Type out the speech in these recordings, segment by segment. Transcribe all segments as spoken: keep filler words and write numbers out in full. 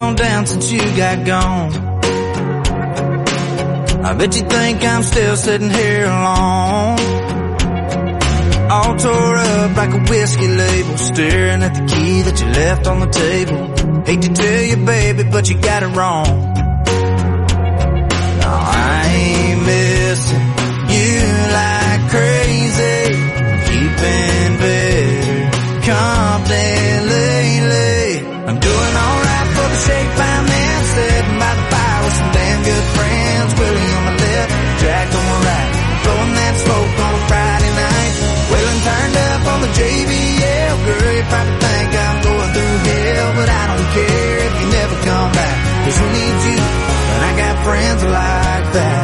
on down since you got gone. I bet you think I'm still sitting here alone, all tore up like a whiskey label, staring at the key that you left on the table. Hate to tell you, baby, but you got it wrong. No, I ain't missing you like crazy, keeping better company lately. I'm doing alright for the shape I'm in, sitting by the fire with some damn good friends. Willie on my left, Jack on my right, blowing that smoke on a Friday night. Waylon turned up on the J B L. Girl, you probably think I'm going through hell, but I don't care if you never come back, 'cause who needs you when I got friends like that?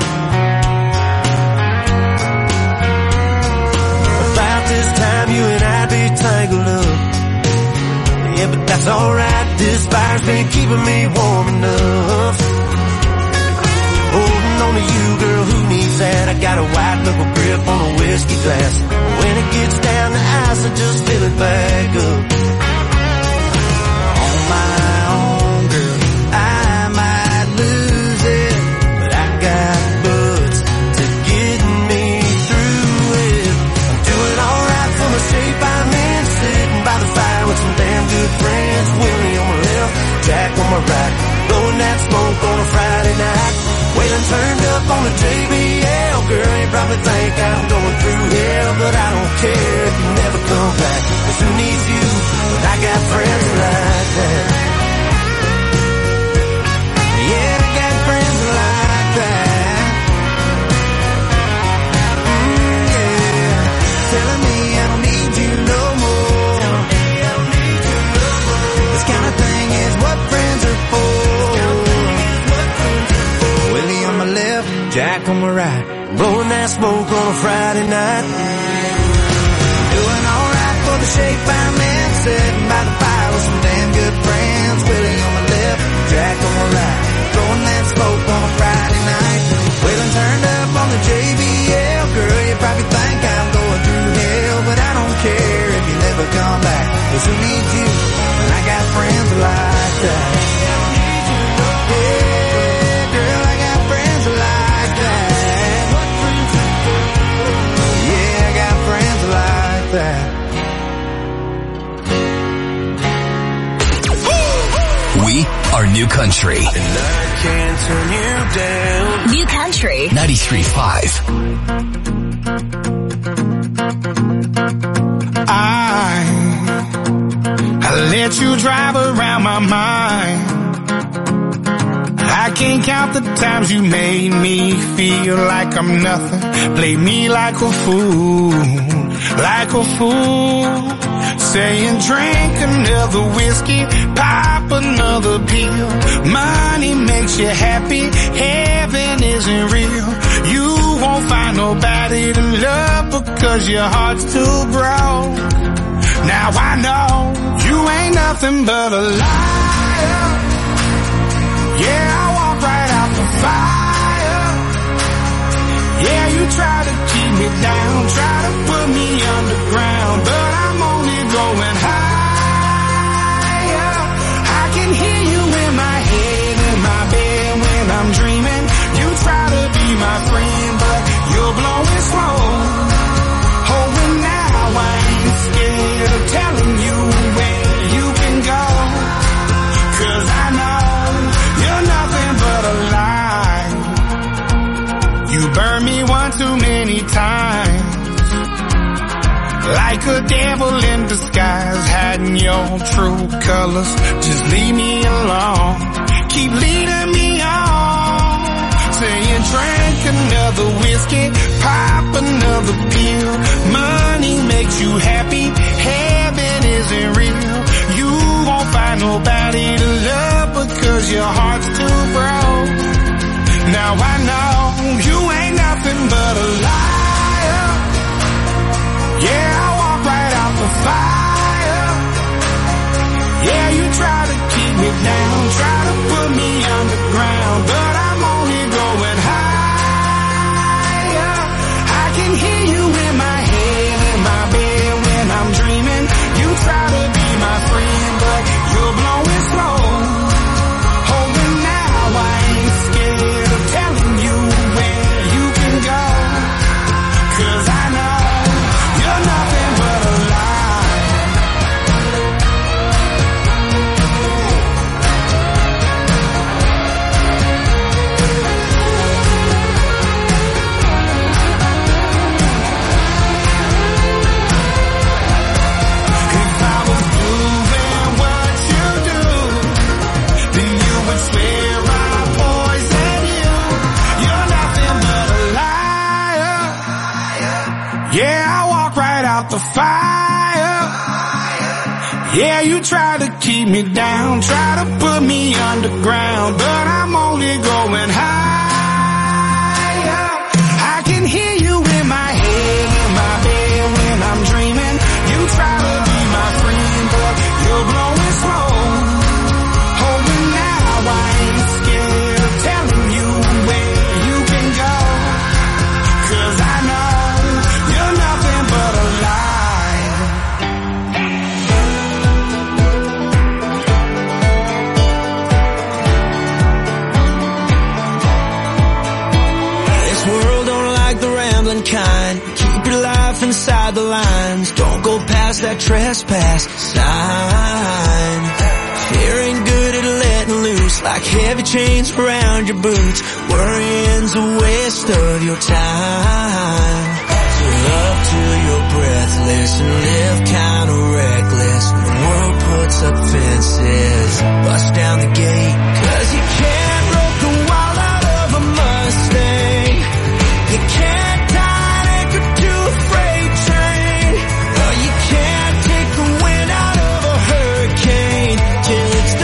About this time you and I'd be tangled up, yeah, but that's alright. This fire's been keeping me warm enough. Holding on to you, girl, who needs that? I got a white knuckle grip on a whiskey glass. When it gets down to ice, I just fill it back up. On my own, girl, I might lose it, but I got boots to get me through it. I'm doing alright for the shape I'm in, sitting by the fire with some damn good friends. Willie on my left, Jack on my right, blowing that smoke on a Friday night. Waylon turned up on the J B L. Girl, you probably think I'm going through hell, but I don't care if you never come back, 'cause who needs you when I got friends like that? Yeah, I got friends like that. Mm, yeah, telling me I don't need you no more. This kind of thing is what friends are for. Willie on my left, Jack on my right, blowing that smoke on a Friday night. Doing alright for the shape I'm in, sitting by the fire with some damn good friends. Willie on my left, Jack on my right, blowing that smoke on a Friday night. Waylon turned up on the J B L. Girl, you probably think I'm going through hell, but I don't care if you never come back, 'cause who needs you when I got friends like that? We are New Country. And I can't turn you down. New Country ninety-three point five. I, I let you drive around my mind. I can't count the times you made me feel like I'm nothing. Play me like a fool, like a fool. Saying drink another whiskey, pop another pill. Money makes you happy, heaven isn't real. You won't find nobody to love because your heart's too broke. Now I know you ain't nothing but a liar. Yeah, I walk right out the fire. Yeah, you try to keep me down, try to put me underground, but I'm only going higher. I can hear you in my head, in my bed when I'm dreaming. You try to be my friend, but you're blowing smoke. Oh, and now I ain't scared of telling you where you can go, 'cause I know you're nothing but a lie. You burned me one too many times, like a devil in disguise, hiding your true colors. Just leave me alone, keep leading me on. Saying drink another whiskey, pop another pill. Money makes you happy, heaven isn't real. You won't find nobody to love because your heart's too broke. Now I know you ain't nothing but a liar. Yeah, I walk right out the fire. Yeah, you try to keep me down, try to put me underground, but I'm only going higher. I can hear you in my head, in my bed when I'm dreaming. You try to be my friend, but you're blowing smoke. fire. Yeah, you try to keep me down, try to put me underground, but I'm only going higher. I can hear you in my head, in my bed when I'm dreaming. You try to be my friend, but you're blowing smoke. Oh, but now I ain't scared of telling you where you can go, 'cause I know you're nothing but a lie. This world don't like the rambling kind. Keep your life inside the lines. Don't go past that trespass sign. Fear ain't good at letting loose, like heavy chains around your boots. Worrying's a waste of your time. So love till you're breathless and live kinda reckless. When the world puts up fences, bust down the gate, 'cause you can't rope the wild out of a Mustang. You can't tie an anchor to a freight train. No, you can't take the wind out of a hurricane till it's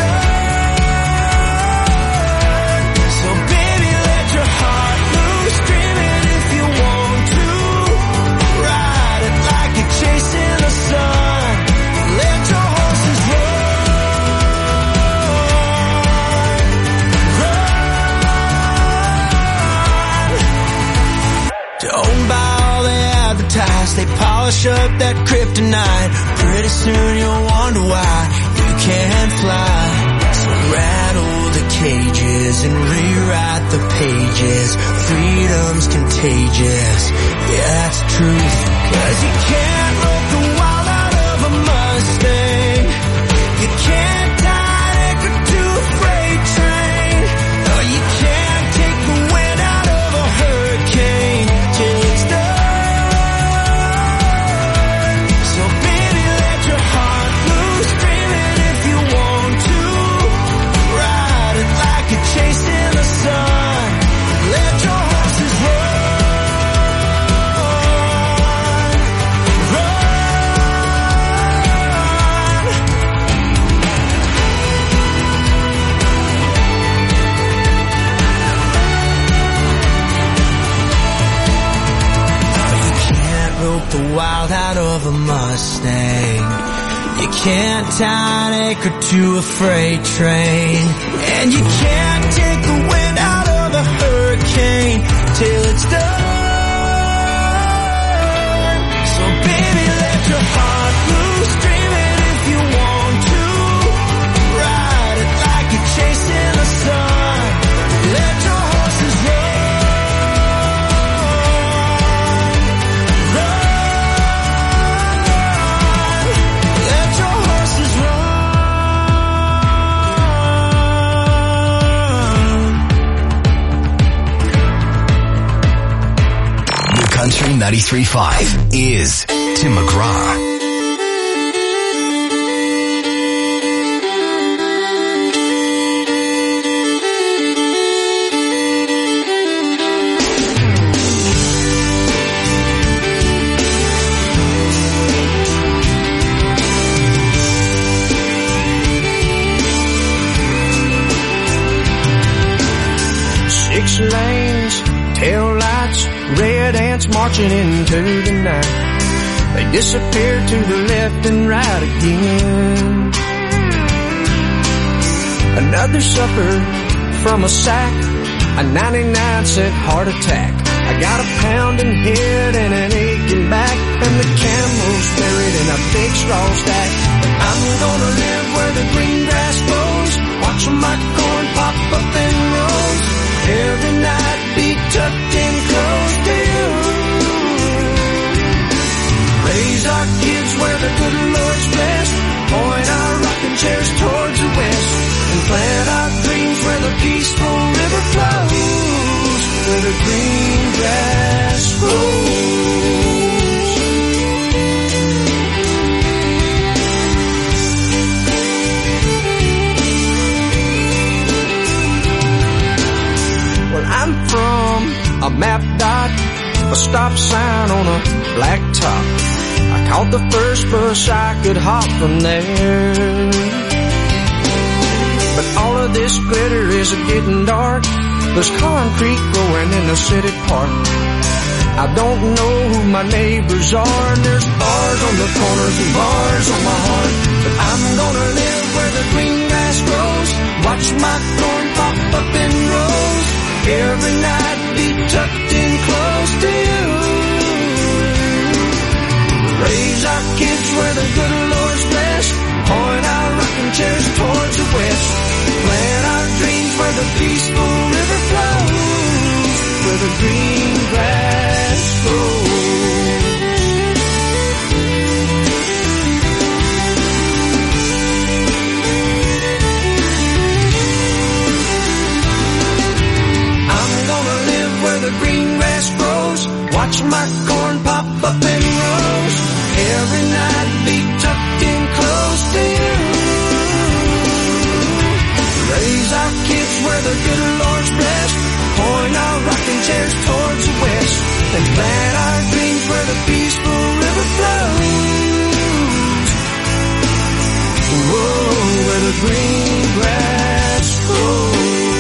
done. So baby, let your heart loose, scream it if you want to. Ride it like you're chasing the sun. Let your horses run. Run. Don't buy all they advertise. They polish up that kryptonite. Pretty soon you'll wonder why you can't fly. So rattle the cages and rewrite the pages. Freedom's contagious, yeah, that's the truth. 'Cause you can't rope the wild out of a Mustang. You can't tie an anchor to a freight train. No, you can't take the wind out of a hurricane till it's done. So baby, let your heart loose, scream it if you want to. Ride it like you're chasing the sun. Let your horses run. Run. You can't rope the wild out of a Mustang. You can't tie an anchor to a freight train. And you can't take the wind out of a hurricane till it's done. So baby, let your heart loose, scream it if you want to. Ride it like you're chasing the sun. Let your horses run. Run. Let your horses run. New Country ninety-three point five is Tim McGraw. Six lanes, tail lights, red ants marching into the night. They disappear to the left and right again. Another supper from a sack, a ninety-nine cent heart attack. I got a pounding head and an aching back, and the camel's buried in a big straw stack. I'm gonna live where the green grass grows, watching my corn pop up in rows. Every night be tucked in close to you. Raise our kids where the good Lord's blessed. Point our rocking chairs towards the west. And plant our dreams where the peaceful river flows. Where the green grass grows. Well, I'm from a map dot, a stop sign on a black top. I caught the first bus I could hop from there. But all of this glitter is getting dark. There's concrete growing in the city park. I don't know who my neighbors are, and there's bars on the corners and bars on my heart. But I'm gonna live where the green grass grows, watch my corn pop up in rows, every night be tucked in close to you. Raise our kids where the good Lord's blessed, point our rocking chairs towards the west, plant our dreams where the peaceful river flows, where the green grass grows. I'm gonna live where the green grass grows, watch my corn pop up in rows, every night be tucked in close to you. Raise our kids where the good Lord's blessed, point our rocking chairs towards the west, and plant our dreams where the peaceful river flows. Whoa, where the green grass grows.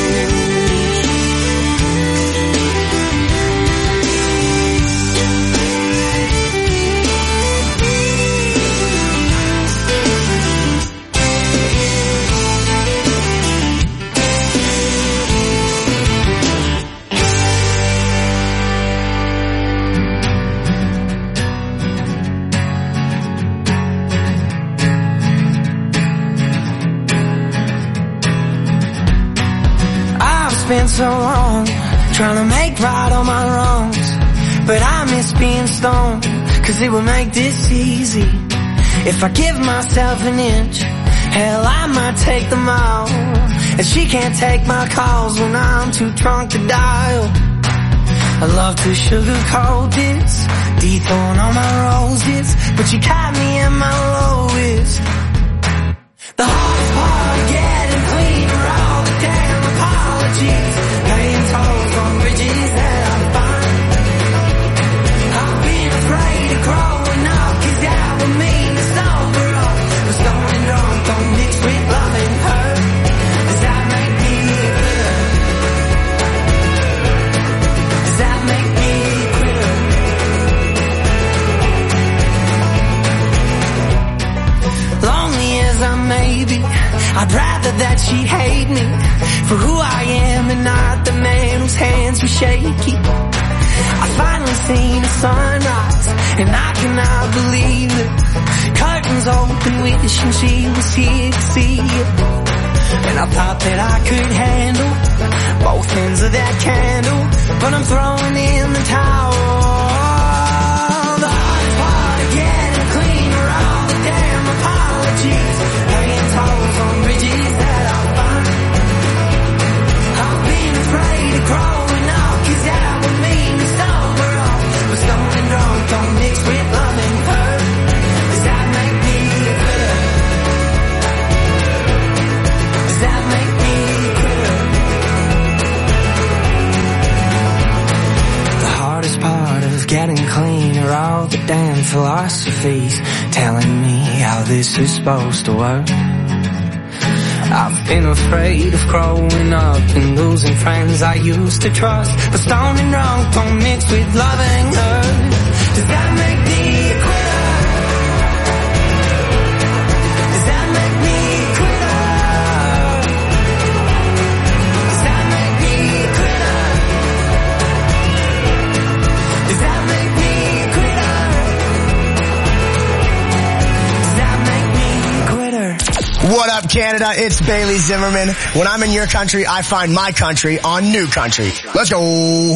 Been so long trying to make right all my wrongs, but I miss being stoned, cause it would make this easy. If I give myself an inch, hell I might take them all, and she can't take my calls when I'm too drunk to dial. I love to sugarcoat this, dethorn all my roses, but you caught me in my lowest. The hardest part of getting clean are all the damn apologies, paying tolls on bridges that I find. I've been afraid of growing up, cause that would mean to sober up. But stone and drunk don't mix with love and hurt. Does that make me bitter? Does that make me quitter? Lonely as I may be, I'd rather that she hate me for who I am and not the man whose hands were shaky. I finally seen the sunrise and I cannot believe it. Curtains open, wishing she was here to see it. And I thought that I could handle both ends of that candle, but I'm throwing in the towel. The hardest part of getting clean are all the damn apologies, paying tolls on bridges that I find. I've been afraid of growing up, cause that would mean to sober up. But stone and drunk don't mix with love and hurt. Does that make me a quitter? Does that make me a quitter? The hardest part of getting clean are all the damn philosophies telling me how this is supposed to work. I've been afraid of growing up and losing friends I used to trust, but stone and drunk don't mix with love and hurt. Does that make me a quitter? Does that make me a quitter? Does that make me a quitter? Does that make me a quitter? Does that make me a quitter? What up, Canada? It's Bailey Zimmerman. When I'm in your country, I find my country on New Country. Let's go.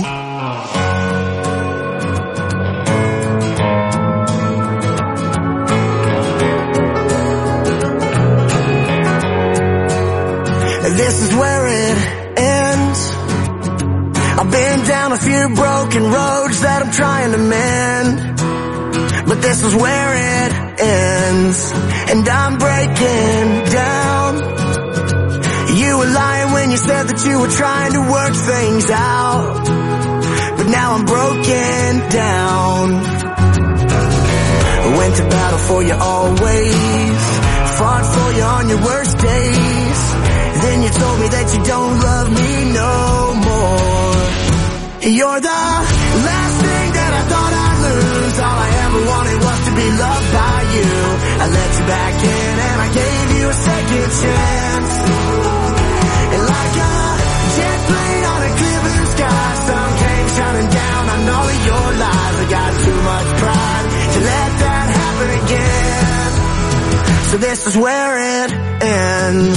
This is where it ends. I've been down a few broken roads that I'm trying to mend, but this is where it ends, and I'm breaking down. You were lying when you said that you were trying to work things out, but now I'm broken down. Went to battle for you always, fought for you on your worst days. Then you told me that you don't love me no more. You're the last thing that I thought I'd lose. All I ever wanted was to be loved by you. I let you back in and I gave you a second chance. And like a jet plane on a clear blue sky, sun came shining down on all of your lies. I got too much pride to let that happen again. So this is where it ends.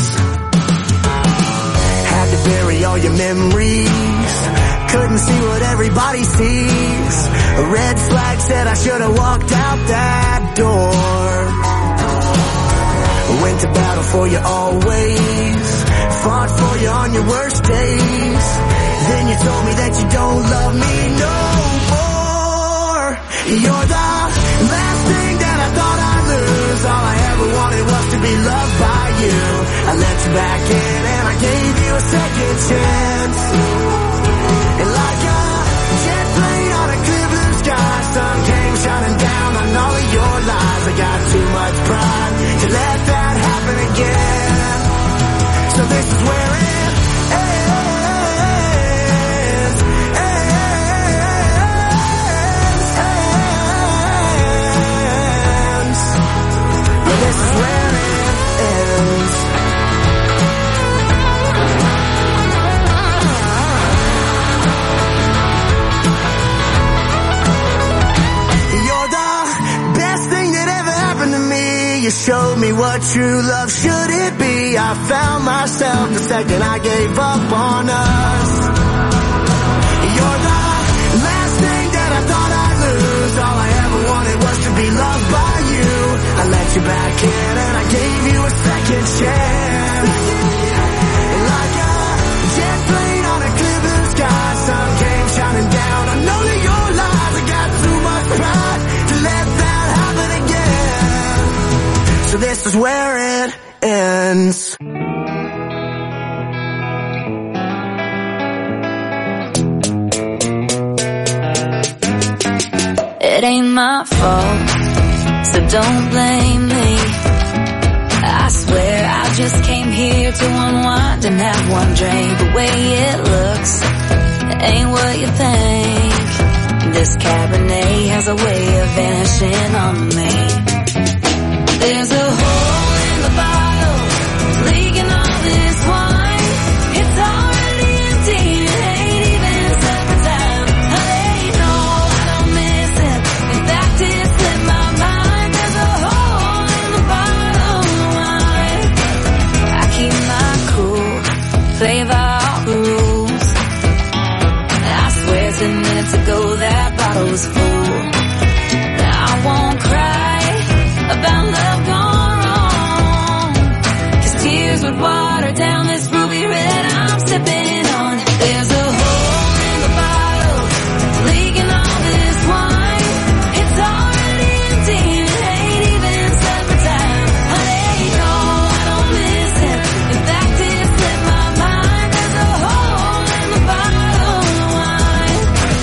Had to bury all your memories, couldn't see what everybody sees. A red flag said I should have walked out that door. Went to battle for you always, fought for you on your worst days. Then you told me that you don't love me no more. You're the last thing that I thought I'd lose. All I ever wanted was to be loved by you. I let you back in and I gave you a second chance. And like a jet plane on a clear blue sky, sun came shining down on all of your lies. I got too much pride to let that happen again. So this is where it ends. ends. But this is where it ends. You showed me what true love should it be. I found myself the second I gave up on us. You're the last thing that I thought I'd lose. All I ever wanted was to be loved by you. I let you back in and I gave you a second chance. And like a jet plane on a clear blue sky, sun came shining down. I know that your lies, I got too much pride to let that happen again. So this is where it ends. It ain't my fault, so don't blame me. I swear I just came here to unwind and have one drink. The way it looks ain't what you think. This Cabernet has a way of vanishing on me. There's a hole in the bottle, leaking all this wine. It's already empty, it ain't even supper time. Hey, no, I don't miss it. In fact, it slipped my mind. There's a hole in the bottle of wine. I keep my cool, play by all the rules. I swear ten minutes ago that bottle was full. Now I won't cry about love gone wrong, 'cause tears would water down this ruby red I'm sipping on. There's a hole in the bottle, leaking all this wine. It's already empty, it ain't even supper time. Honey, no, I don't miss it. In fact, it slipped my mind. There's a hole in the bottle of wine.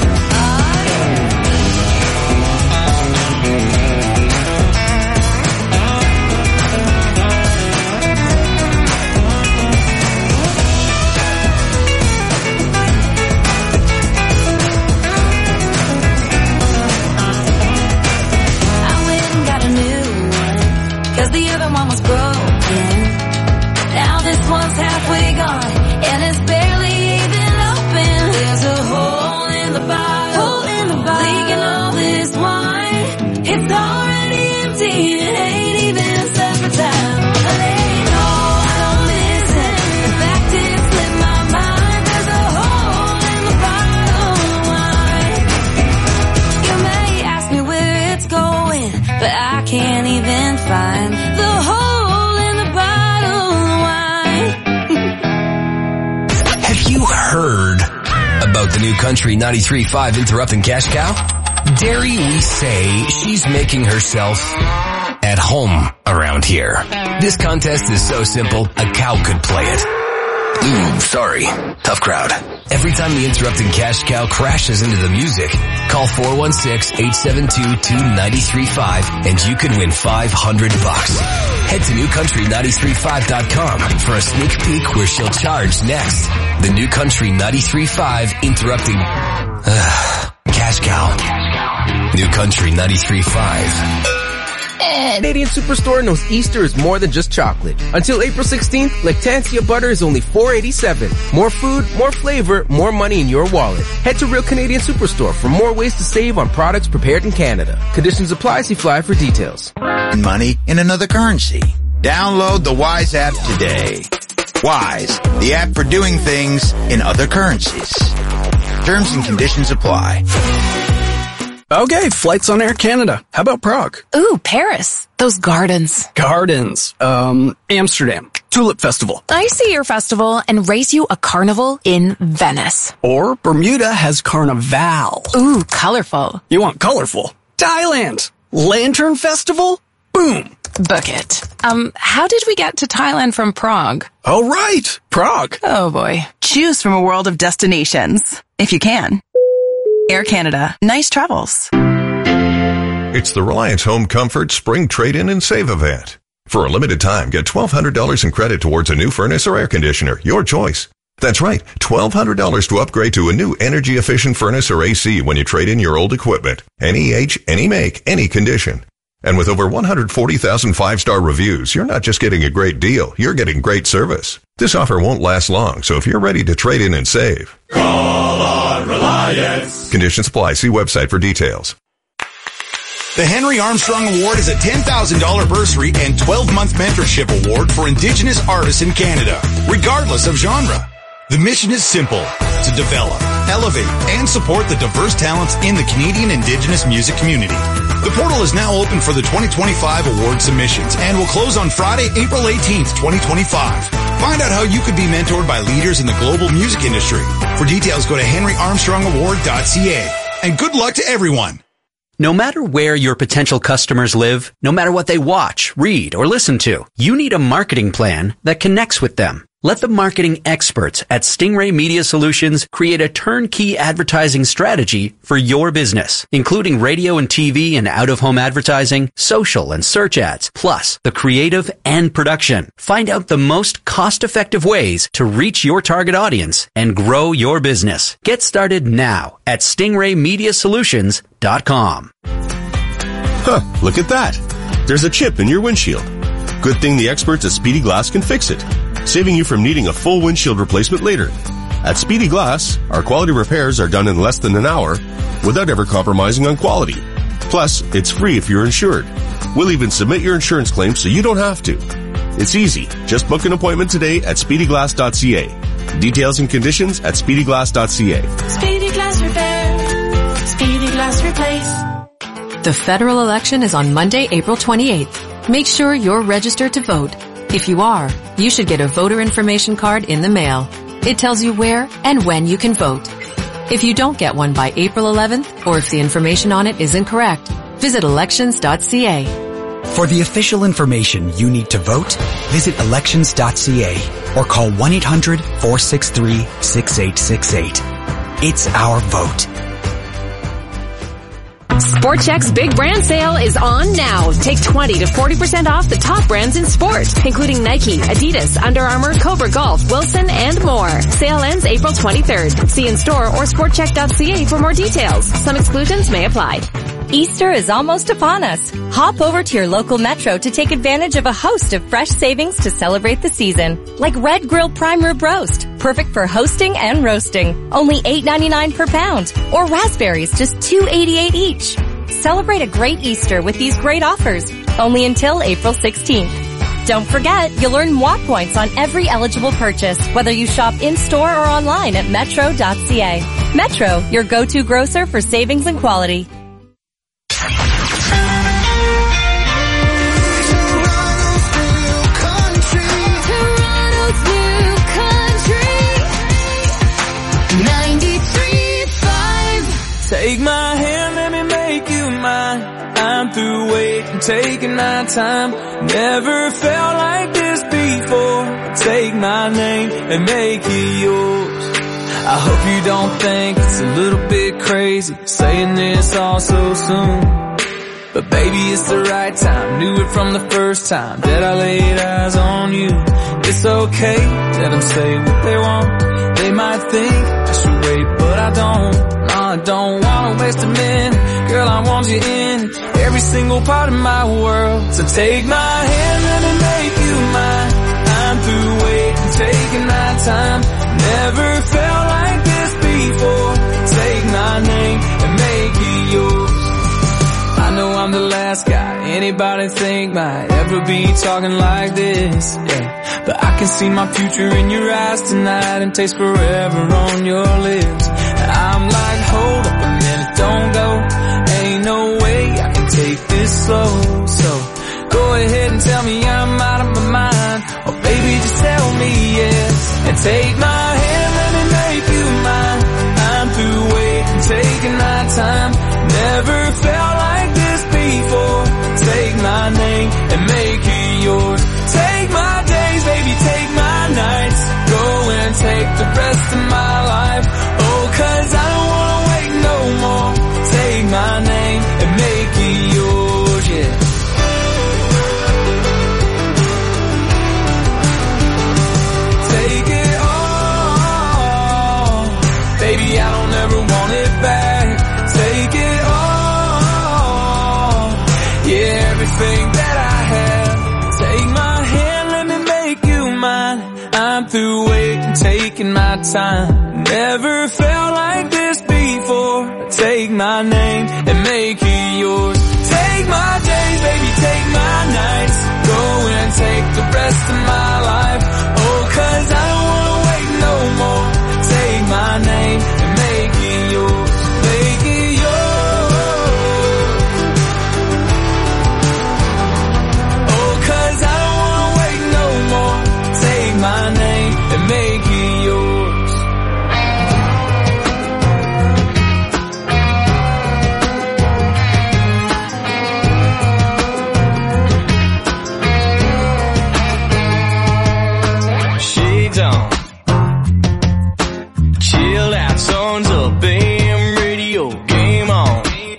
The other one was broken. Now this one's halfway gone, and it's barely even open. There's a hole in the bottle, hole in the bottle, leaking all this wine. It's already empty, it ain't even supper time. Honey, no, I don't miss it. In fact, it slipped my mind. There's a hole in the bottle of wine. You may ask me where it's going, but I can't even find the hole in the bottle of wine. Have you heard about the new Country ninety-three point five Interrupting Cash Cow? Dare we say she's making herself at home around here. This contest is so simple, a cow could play it. Ooh, sorry. Tough crowd. Every time the Interrupting Cash Cow crashes into the music, call four one six, eight seven two, two nine three five and you can win five hundred bucks. Head to new country nine three five dot com for a sneak peek where she'll charge next. The New Country ninety-three point five Interrupting uh, Cash Cow. New Country ninety-three point five. Canadian Superstore knows Easter is more than just chocolate. Until April sixteenth, Lactantia butter is only four eighty-seven. More food, more flavor, more money in your wallet. Head to Real Canadian Superstore for more ways to save on products prepared in Canada. Conditions apply. See Fly for details. Money in another currency. Download the Wise app today. Wise, the app for doing things in other currencies. Terms and conditions apply. Okay, flights on Air Canada. How about Prague? Ooh, Paris. Those gardens. Gardens. Um, Amsterdam. Tulip Festival. I see your festival and race you a carnival in Venice. Or Bermuda has Carnival. Ooh, colorful. You want colorful? Thailand. Lantern Festival? Boom. Book it. Um, how did we get to Thailand from Prague? Oh, right. Prague. Oh, boy. Choose from a world of destinations, if you can. Air Canada. Nice travels. It's the Reliance Home Comfort Spring Trade-In and Save event. For a limited time, get twelve hundred dollars in credit towards a new furnace or air conditioner, your choice. That's right, twelve hundred dollars to upgrade to a new energy-efficient furnace or A C when you trade in your old equipment. Any age, any make, any condition. And with over one hundred forty thousand five-star reviews, you're not just getting a great deal, you're getting great service. This offer won't last long, so if you're ready to trade in and save, call on Reliance. Conditions apply. See website for details. The Henry Armstrong Award is a ten thousand dollars bursary and twelve-month mentorship award for Indigenous artists in Canada, regardless of genre. The mission is simple, to develop, elevate, and support the diverse talents in the Canadian Indigenous music community. The portal is now open for the twenty twenty-five award submissions and will close on Friday, April eighteenth, twenty twenty-five. Find out how you could be mentored by leaders in the global music industry. For details, go to henry armstrong award dot c a. And good luck to everyone. No matter where your potential customers live, no matter what they watch, read, or listen to, you need a marketing plan that connects with them. Let the marketing experts at Stingray Media Solutions create a turnkey advertising strategy for your business, including radio and T V and out-of-home advertising, social and search ads, plus the creative and production. Find out the most cost-effective ways to reach your target audience and grow your business. Get started now at stingray media solutions dot com. Huh, look at that. There's a chip in your windshield. Good thing the experts at Speedy Glass can fix it, saving you from needing a full windshield replacement later. At Speedy Glass, our quality repairs are done in less than an hour without ever compromising on quality. Plus, it's free if you're insured. We'll even submit your insurance claim so you don't have to. It's easy. Just book an appointment today at speedy glass dot c a. Details and conditions at speedy glass dot c a. Speedy Glass Repair. Speedy Glass Replace. The federal election is on Monday, April twenty-eighth. Make sure you're registered to vote. If you are, you should get a voter information card in the mail. It tells you where and when you can vote. If you don't get one by April eleventh, or if the information on it is incorrect, visit elections dot c a. For the official information you need to vote, visit elections dot c a or call one eight hundred, four six three, six eight six eight. It's our vote. Sport Chek's big brand sale is on now. Take twenty to forty percent off the top brands in sport, including Nike, Adidas, Under Armour, Cobra Golf, Wilson, and more. Sale ends April twenty-third. See in store or sport chek dot c a for more details. Some exclusions may apply. Easter is almost upon us. Hop over to your local Metro to take advantage of a host of fresh savings to celebrate the season. Like Red Grill Prime Rib Roast, perfect for hosting and roasting. Only eight ninety-nine per pound. Or raspberries, just two eighty-eight each. Celebrate a great Easter with these great offers. Only until April sixteenth. Don't forget, you'll earn M W A points on every eligible purchase, whether you shop in-store or online at metro dot c a. Metro, your go-to grocer for savings and quality. Take my hand, let me make you mine. I'm through waiting, taking my time. Never felt like this before. take my name and make it yours. I hope you don't think it's a little bit crazy saying this all so soon, but baby, it's the right time. Knew it from the first time that I laid eyes on you. It's okay, let them say what they want. They might think I should wait, but I don't. No, I don't wanna waste a minute. Girl, I want you in every single part of my world. So take my hand, let me make you mine. I'm through waiting, taking my time. Never felt like this before. Take my name and make it yours. I know I'm the last guy anybody think might ever be talking like this, yeah. But I can see my future in your eyes tonight and taste forever on your lips. I'm like, hold up a minute, don't go. Ain't no way I can take this slow. So go ahead and tell me I'm out of my mind, or baby just tell me yes. And take my hand, let me make you mine. I'm through waiting, taking my time. Never felt like this before. Take my name and make it yours. Take my days, baby, take my nights. Go and take the rest of my life. Oh, cause I don't wanna wait no more. Take my name and make it yours, yeah. Take it all. Baby, I don't ever want it back. Take it all. Yeah, everything that I have. Take my hand, let me make you mine. I'm through waiting, taking my time. Never felt like this before. Take my name and make it yours. Take my days, baby, take my nights. Go and take the rest of my life. Oh, cause I don't wanna wait no more. Take my name and make it yours. Make it yours. Oh, cause I don't wanna wait no more. Take my name and make it yours. Shades on, chill out, songs up, A M radio, game on.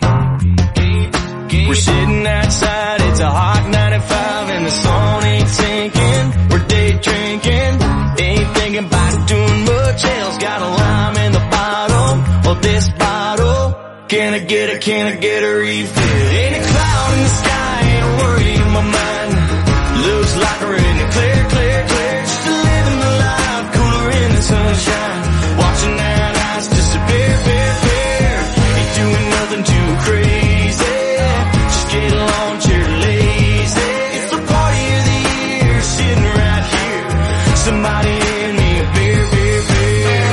We're sitting outside, it's a hot ninety-five and the sun ain't sinking. We're day drinking, ain't thinking about doing much else. Got a lime in the bottom of this bottle. Can I get a, can I get a refill? Ain't a cloud in the sky, ain't a worry in my mind. Looks like we're in the clear, clear, clear. Just living the life, cooler in the sunshine. Watching that ice disappear, peer, peer. Ain't doing nothing too crazy. Just get along, cheer lazy. It's the party of the year, sitting right here. Somebody hand me a beer, beer, beer.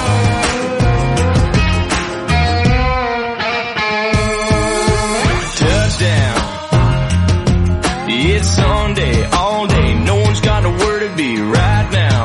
Touchdown. It's Sunday, all day. No one's got nowhere to be right now.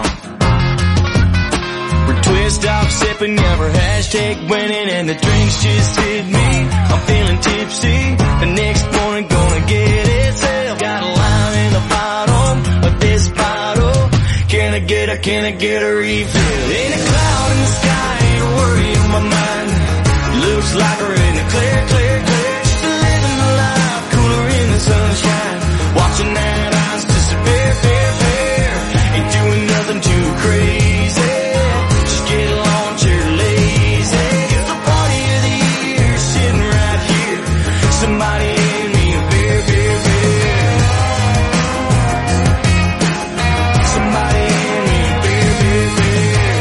We're twist off, sipping, never hashtag winning, and the drinks just hit me. I'm feeling tipsy. The next morning, gonna get it. Self got a lime in the bottom of this bottle. Can I get a, can I get a refill? Ain't a cloud in the sky, ain't a worry in my mind. Looks like we're in the clear, clear, clear. Just living the life, cooler in the sunshine. Watching that ice disappear, peer, peer. Ain't doing nothing too crazy. Just get along, cheer lazy. It's the party of the year, sitting right here. Somebody hand me a beer, beer, beer. Somebody hand me a beer, beer, beer.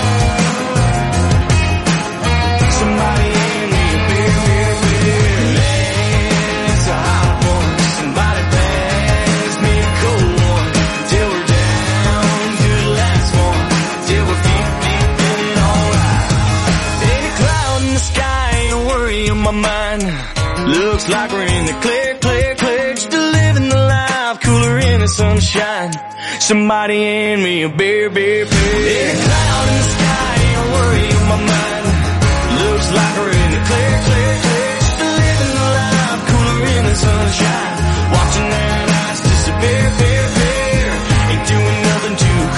Somebody hand me a beer, beer, beer. Man, it's a hot one. Somebody pass me a cold one. Till we're down to the last one. Till we're deep, deep in it alright. Ain't a cloud in the sky, ain't a worry in my mind. Looks like we're in the clear, clear, clear. Just living the life, cooler in the sunshine. Somebody hand me a beer, beer, beer. Ain't a cloud in the sky, ain't a worry in my mind. Looks like we're in the clear, clear, clear. Just living the life, cooler in the sunshine. Watching that ice disappear, peer, peer. Ain't doing nothing too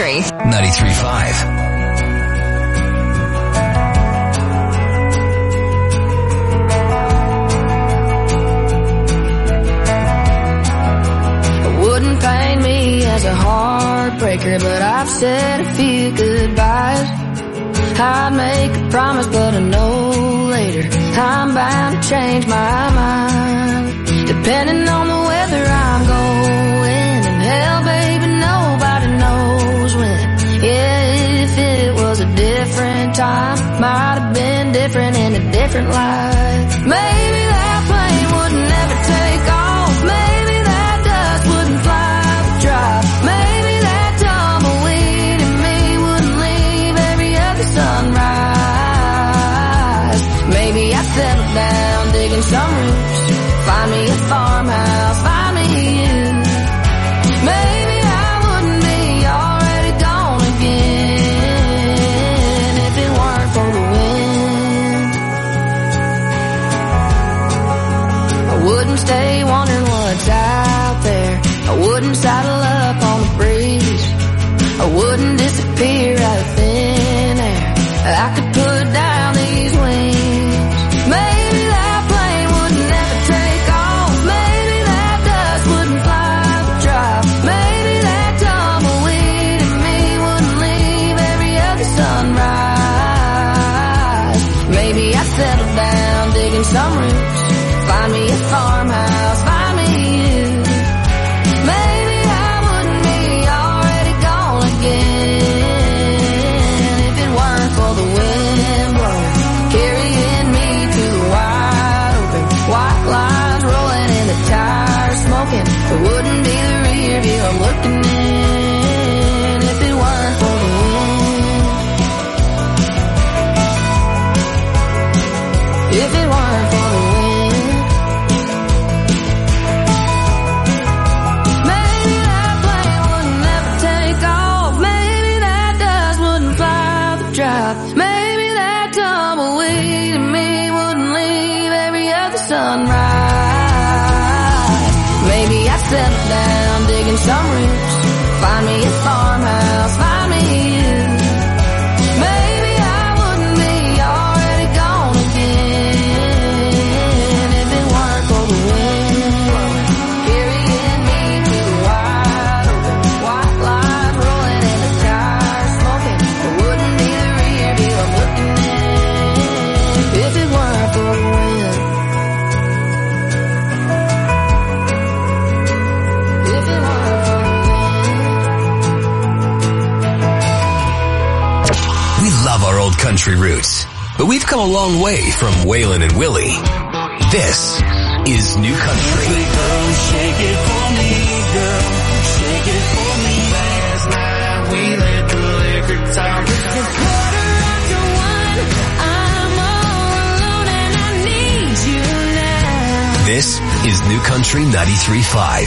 Country. ninety-three point five. Wouldn't paint me as a heartbreaker, but I've said a few goodbyes. I'd make a promise, but I know later I'm bound to change my mind. Depending on the weather I'm going, and hell, baby, nobody knows when. Yeah, if it was a different time, might have been different in a different light. Maybe that plane would never take off. Maybe that dust wouldn't fly the drive. Maybe that tumbleweed in me wouldn't leave every other sunrise. Maybe I settled down digging some roots, find me a farmhouse, find me you. Maybe I wouldn't be already gone again if it weren't for the wind. I wouldn't stay wondering what's out there. I wouldn't saddle up on the breeze. I wouldn't disappear out of thin air. I could put down these wings. Maybe that plane would never take off. Maybe that dust wouldn't fly the drive. Maybe that tumbleweed in me wouldn't leave every other sunrise. Maybe I settled down digging some roots, find me a farmhouse, find me you. Maybe I wouldn't be already gone again if it weren't for the wind blowing, carrying me to the wide open. White lines rolling in the tires smoking. It wouldn't be the rear view I'm looking in if it weren't for the wind. If it weren't for the wind. Maybe that plane would never take off. Maybe that dust wouldn't fly the drive. Maybe that tumbleweed in me wouldn't leave every other sunrise. Maybe I settled down digging some roots, find me a farmhouse, find me you. Maybe I wouldn't be already gone again if it weren't for the wind blowing, carrying me to the wide open. White lines rolling in the tires smoking. It wouldn't be the rear view I'm looking in if it weren't for the wind. If it weren't for the We love our old country roots, but we've come a long way from Waylon and Willie. This is New Country. Shake it for me, girl. Shake it for me. Last night we let the liquor talk. It's quarter after one. I'm all alone and I need you now. This is New Country ninety-three point five.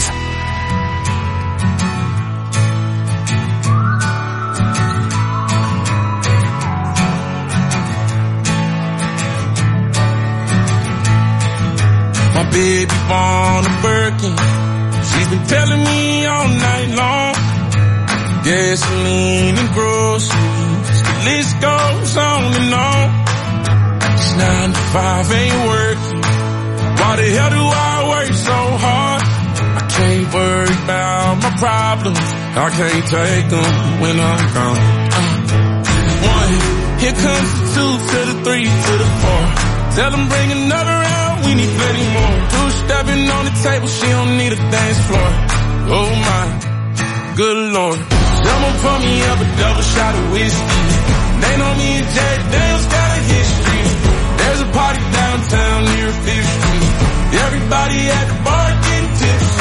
My baby born a Birkin. She's been telling me all night long. Gasoline and groceries, the list goes on and on. It's nine to five, ain't working. Why the hell do I work so hard? I can't worry about my problems. I can't take them when I'm gone. Uh, one, here comes the two to the three to the four. Tell them bring another round, we need plenty more. Two stepping on the table, she don't need a dance floor. Oh my, good lord. Someone pour me up a double shot of whiskey. They know me and Jack Daniels got a history. There's a party downtown near Fifth Street. Everybody at the bar getting tipsy.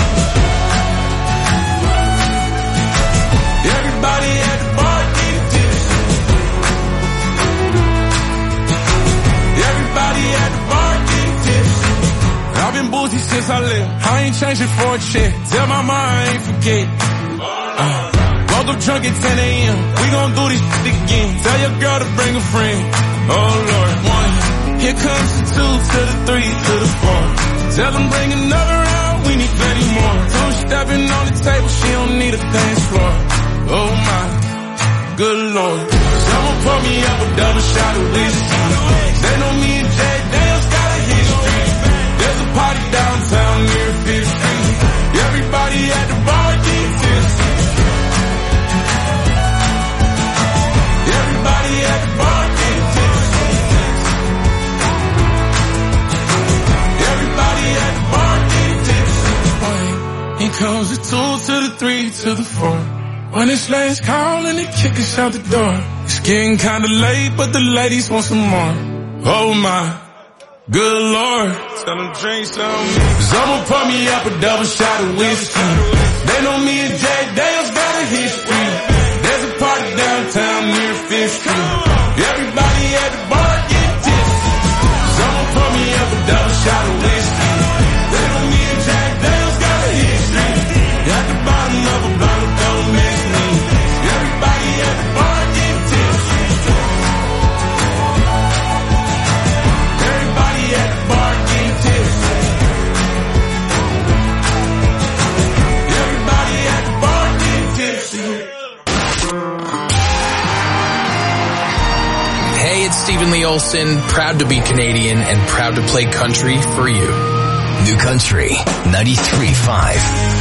Everybody at the bar getting tipsy. Everybody at the bar getting tipsy. I've been boozy since I left. I ain't changing for a check. Tell my mom I ain't forget. Uh, woke up drunk at ten a.m. We gon' do this shit again. Tell your girl to bring a friend. Oh Lord, one. Here comes the two to the three to the four. Tell them bring another round. We need plenty more. Two stepping on the table. She don't need a dance floor. Oh my, good Lord. Someone pour me up a double shot of whiskey. They know me and Jay Dale's got a history. There's a party downtown near Fifth Street. Everybody at the bar get tipsy. Everybody at the bar get tipsy. Everybody at the bar get tipsy. Here comes the two to the three to the four. When it's last call and they kick us out the door. It's getting kinda late, but the ladies want some more. Oh my, good Lord. Tell them drink some. Someone pour me up a double shot of whiskey. They know me and Jay Dale's got a history. There's a party downtown near Fifth Street. Everybody at the bar get tipsy. Someone pour me up a double shot of whiskey. They know me and Jay Dale's got a history. At the bottom of a bottle, don't miss me. Everybody at the bar get tipsy. Everybody at the bar get tipsy. Everybody at the bar get tipsy. Hey, it's Stephen Lee Olson, proud to be Canadian and proud to play country for you. New Country ninety-three point five.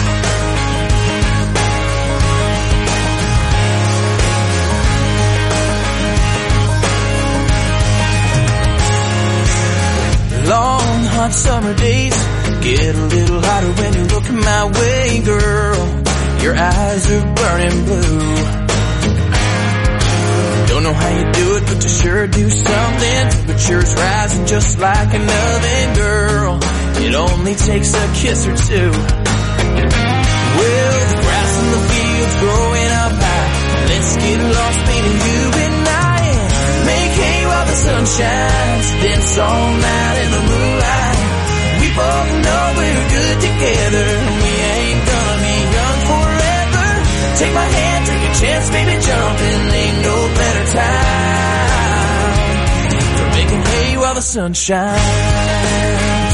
Long, hot summer days get a little hotter when you look my way, girl. Your eyes are burning blue. Don't know how you do it, but you sure do something. Temperature's rising just like an oven, girl. It only takes a kiss or two. Well, the grass in the field's growing up high. Let's get lost, baby, you and I, and make hay while the sun shines. Dance all night in the moonlight. We both know we're good together. We ain't gonna be young forever. Take my hand, take a chance, baby, jump in. Ain't no better time for making hay while the sun shines.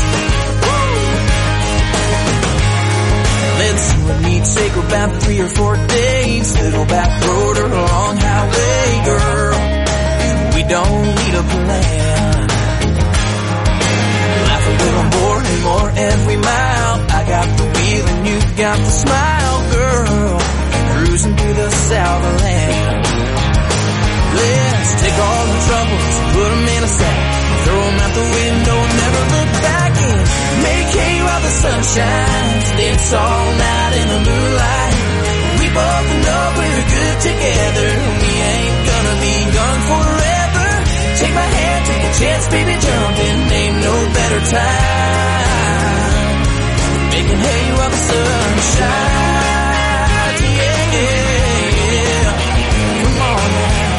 Let's you and me take about three or four days. Little back road or a long highway, girl. We don't need a plan. Laugh a little more and more every mile. I got the wheel and you got the smile, girl. Cruising through the south of land. Let's take all the troubles and put them in a sack. Throw them out the window and never look back in. Make hay while the sun shines. Dance all night in the moonlight. We both know we're good together. We ain't gonna be gone forever. Take my hand, take a chance, baby, jump in. Ain't no better time. Making hay while the sun shines. Yeah, yeah, yeah. Come on now.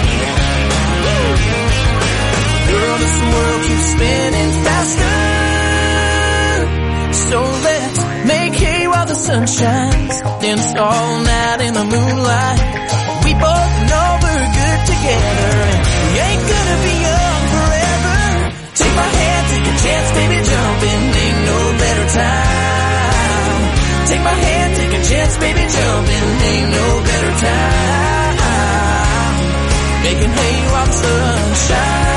Girl, this world keeps spinning faster. So let's make hay while the sun shines. Dance all night in the moonlight. We both know we're good together. And we ain't gonna be young forever. Take my hand, take a chance, baby, jump in. Ain't no better time. Take my hand, take a chance, baby, jump in. Ain't no better time. Making hay while the sun shines.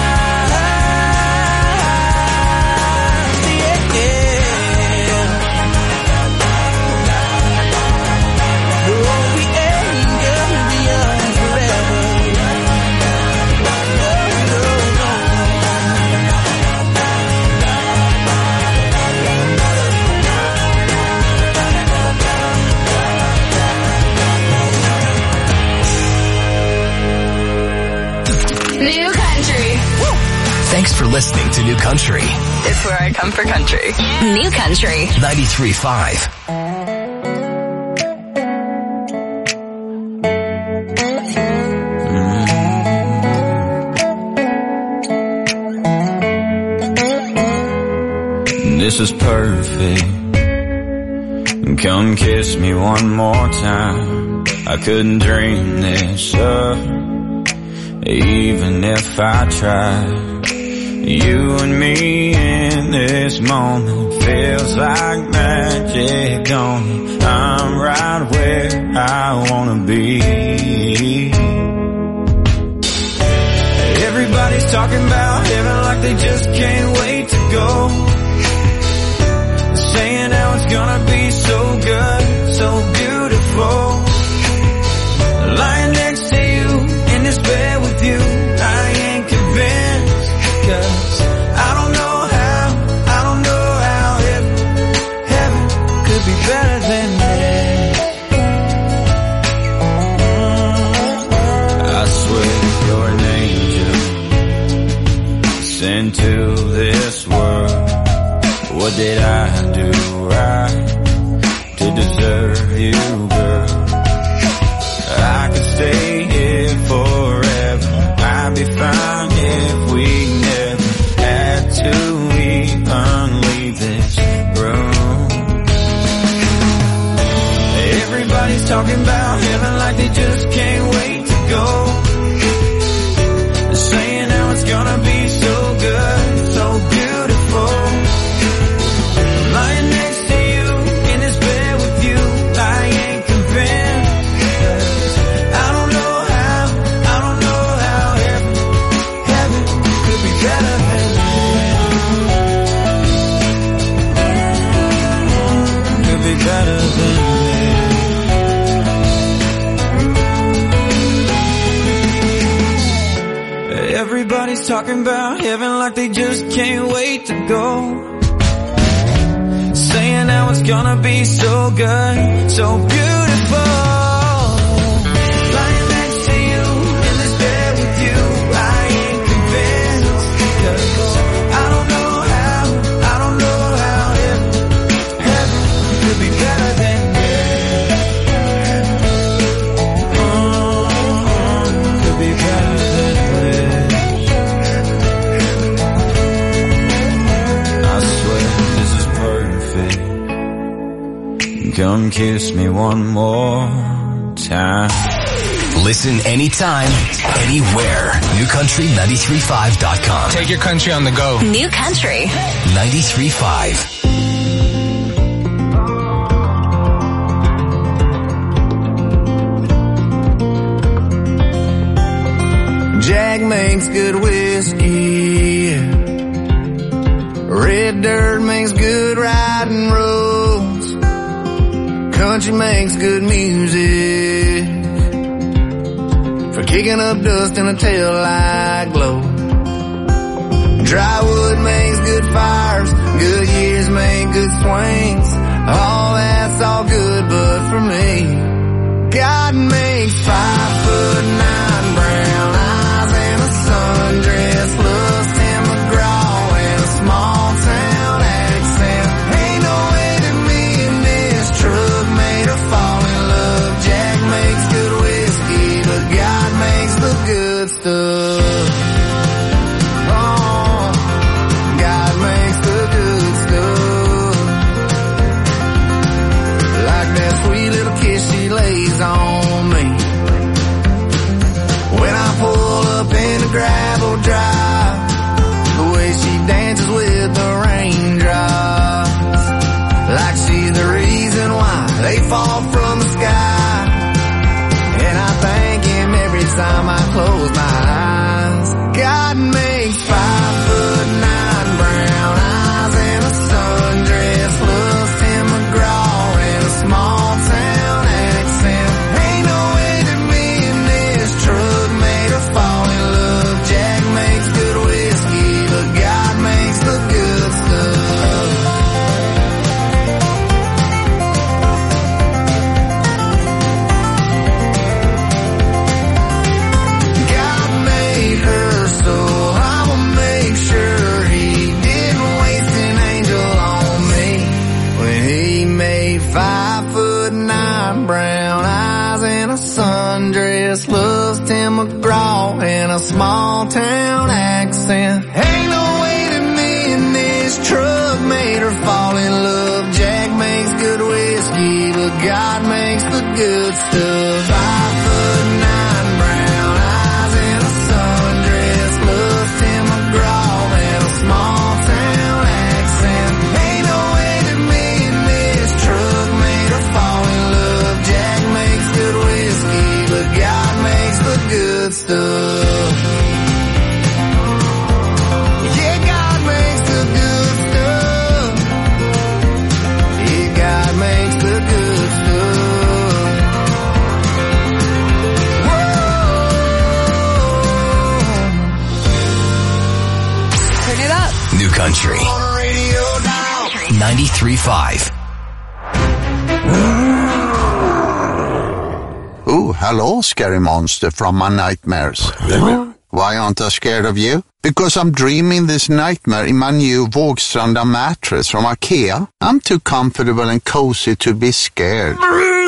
New Country. Thanks for listening to New Country. It's where I come for country. New Country ninety-three point five. This is perfect. Come kiss me one more time. I couldn't dream this up, even if I tried. You and me in this moment feels like magic, don't it? I'm right where I wanna be. Everybody's talking about heaven like they just can't wait to go. Saying how it's gonna be so good, so beautiful. Lying next to you in this bed with you, I ain't convinced. Cause I don't know how, I don't know how heaven, heaven could be better than this. I swear you're an angel sent to this world. What did I do right to deserve you, girl? I could stay here forever. I'd be fine if we never had to even leave this room. Everybody's talking about heaven like they just can't wait to go. Saying how it's gonna be so good, so beautiful. Lying next to you in this bed with you, I ain't convinced. Cause I don't know how, I don't know how heaven, heaven could be better than this. Could be better than this. Everybody's talking about heaven like they just can't wait to go. Saying how it's gonna be so good, so beautiful. Lying next to you in this bed with you, I ain't convinced. Cause I don't know how, I don't know how heaven, heaven could be better than this. Oh, could be better than this. I swear this is perfect. Come kiss me one more time. Listen anytime, anywhere. New Country ninety-three point five dot com. Take your country on the go. New Country ninety-three point five. Jack makes good whiskey. Red dirt makes good riding roads. Country makes good music for kicking up dust in a taillight glow. Dry wood makes good fires. Good years make good swings. All that's all good, but for me, God makes five foot nine brown eyes and a sundress, loves Tim McGraw and a small town accent. Ain't no way that me and this truck made her fall in love. Jack makes good whiskey, but God makes the good stuff. Oh, God makes the good stuff. Like that sweet little kiss she lays on me when I pull up in the gravel drive. The way she dances with the raindrops, like she's the reason why they fall from the sky. And I thank him every time I close my eyes. God makes five foot nine brown eyes and a sundress, loves Tim McGraw and a small town accent. Ain't no way that me and this truck made her fall in love. Jack makes good whiskey, but God makes the good stuff. God made her, so I'ma make sure he didn't waste an angel on me when he made five foot nine brown eyes and a sundress, loves Tim McGraw and a small town accent. Ain't no way that me and this truck made her fall in love. Jack makes good whiskey, but God makes the good stuff. Five foot nine brown eyes and a sundress, loves Tim McGraw and a small town accent. Ain't no way that me and this truck made her fall in love. Jack makes good whiskey, but God makes the good stuff. New Country ninety-three point five. Oh, hello, scary monster from my nightmares. Why aren't I scared of you? Because I'm dreaming this nightmare in my new Vågstranda mattress from IKEA. I'm too comfortable and cozy to be scared.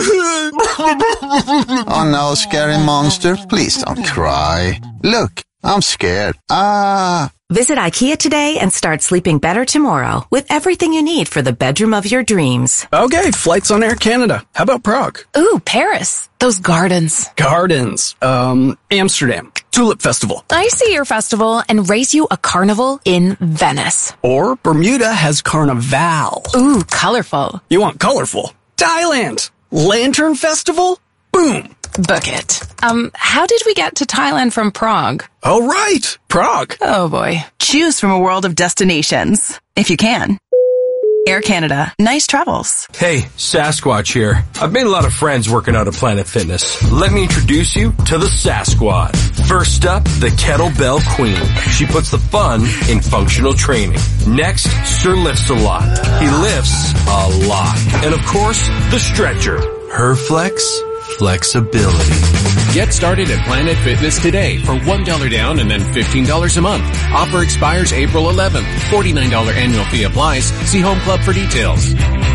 Oh no, scary monster, please don't cry. Look, I'm scared. Ah. Visit IKEA today and start sleeping better tomorrow with everything you need for the bedroom of your dreams. Okay, flights on Air Canada. How about Prague? Ooh, Paris. Those gardens. Gardens. Um, Amsterdam. Tulip Festival. I see your festival and raise you a carnival in Venice. Or Bermuda has Carnival. Ooh, colorful. You want colorful? Thailand. Lantern Festival? Boom. Book it. Um, how did we get to Thailand from Prague? Oh, right. Prague. Oh, boy. Choose from a world of destinations, if you can. Air Canada. Nice travels. Hey, Sasquatch here. I've made a lot of friends working out at Planet Fitness. Let me introduce you to the Sasquad. First up, the Kettlebell Queen. She puts the fun in functional training. Next, Sir Lifts a Lot. He lifts a lot. And of course, the Stretcher. Her flex, flexibility. Get started at Planet Fitness today for one dollar down and then fifteen dollars a month. Offer expires April eleventh. forty-nine dollars annual fee applies. See Home Club for details.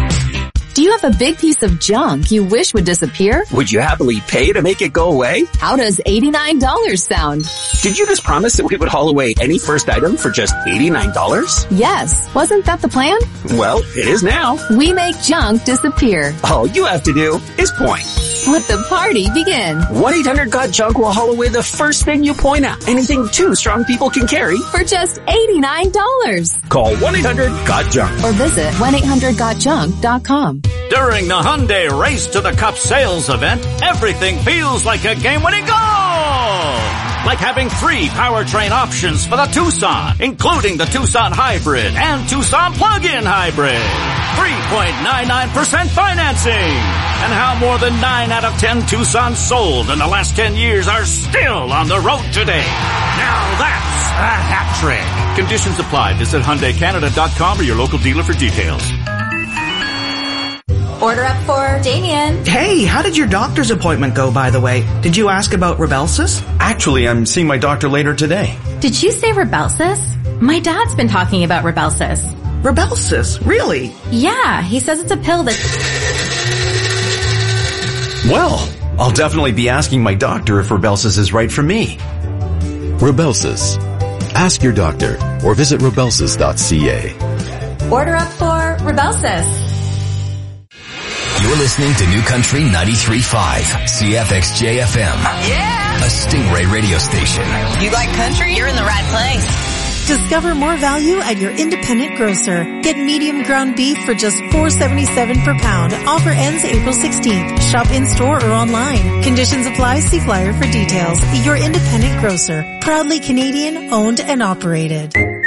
Do you have a big piece of junk you wish would disappear? Would you happily pay to make it go away? How does eighty-nine dollars sound? Did you just promise that we would haul away any first item for just eighty-nine dollars? Yes. Wasn't that the plan? Well, it is now. We make junk disappear. All you have to do is point. Let the party begin. one eight hundred got junk will haul away the first thing you point at. Anything two strong people can carry. For just eighty-nine dollars. Call one eight hundred got junk. Or visit one eight hundred got junk dot com. During the Hyundai Race to the Cup sales event, everything feels like a game-winning goal! Like having three powertrain options for the Tucson, including the Tucson Hybrid and Tucson Plug-in Hybrid. three point nine nine percent financing. And how more than nine out of ten Tucsons sold in the last ten years are still on the road today. Now that's a hat trick. Conditions apply. Visit Hyundai Canada dot com or your local dealer for details. Order up for Damien. Hey, how did your doctor's appointment go, by the way? Did you ask about Rybelsus? Actually, I'm seeing my doctor later today. Did you say Rybelsus? My dad's been talking about Rybelsus. Rybelsus? Really? Yeah, he says it's a pill that... Well, I'll definitely be asking my doctor if Rybelsus is right for me. Rybelsus. Ask your doctor or visit rybelsus dot c a. Order up for Rybelsus. You're listening to New Country ninety-three point five, C F X J F M. Yeah! A Stingray radio station. You like country? You're in the right place. Discover more value at your independent grocer. Get medium ground beef for just four dollars and seventy-seven cents per pound. Offer ends April sixteenth. Shop in-store or online. Conditions apply. See flyer for details. Your independent grocer. Proudly Canadian, owned and operated.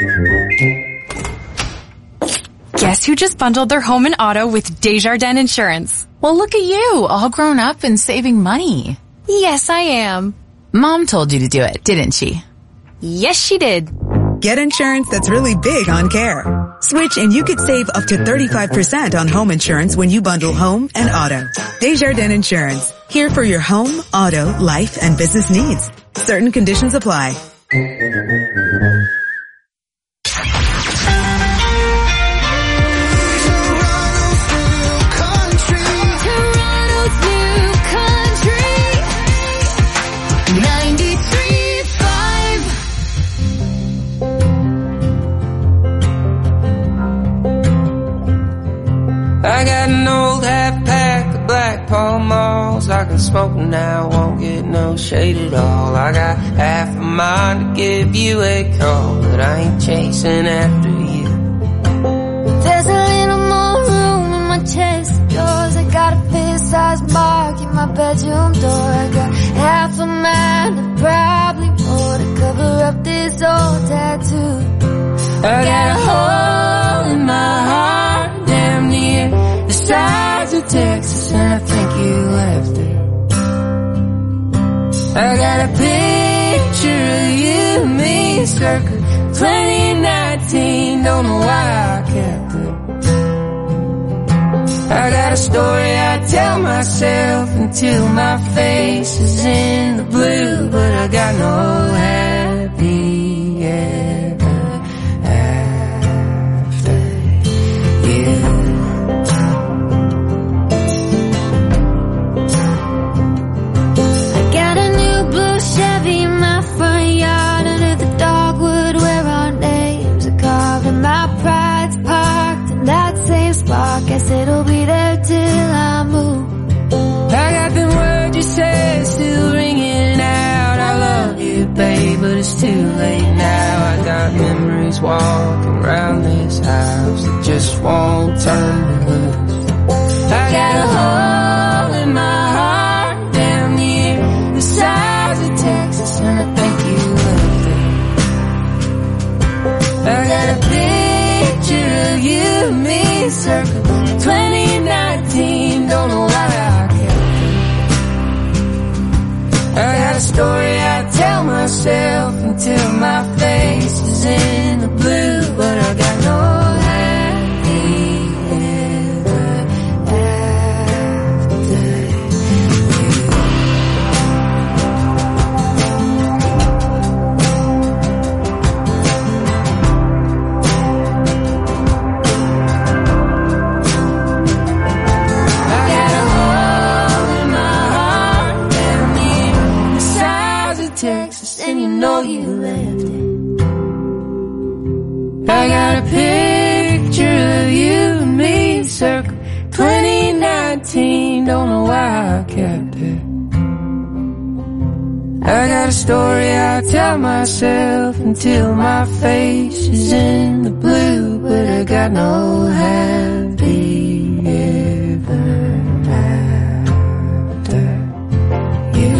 Guess who just bundled their home and auto with Desjardins Insurance? Well, look at you, all grown up and saving money. Yes, I am. Mom told you to do it, didn't she? Yes, she did. Get insurance that's really big on care. Switch and you could save up to thirty-five percent on home insurance when you bundle home and auto. Desjardins Insurance. Here for your home, auto, life, and business needs. Certain conditions apply. I got an old half pack of Black Pall Malls. I can smoke now, won't get no shade at all. I got half a mind to give you a call, but I ain't chasing after you. There's a little more room in my chest of drawers. I got a fist-sized mark in my bedroom door. I got half a mind and probably more to cover up this old tattoo. I got a hole in my heart, damn near the size of Texas, and I think you left it. I got a picture of you and me circled twenty nineteen, don't know why I kept it. I got a story I tell myself until my face is in the blue, but I got no happy ever after you. I got a new blue Chevy in my front yard under the dogwood where our names are carved, and my pride's parked in that same spot. Guess it'll be there till I move. I got them words you said still ringing out. I love you, babe, but it's too late now. I got memories walking around this house that just won't turn me loose. I got a hole in my heart down near the size of Texas, and I think you loved it. I got a picture of you and me circling twenty nineteen, don't know why I kept it. I got a story I tell myself until my face is in the blue, but I got no happy ever after you. I got a hole in my heart down near the size of Texas, and you know you left it. I got a picture of you and me circle twenty nineteen, don't know why I kept it. I got a story I tell myself until my face is in the blue, but I got no happy ever after you.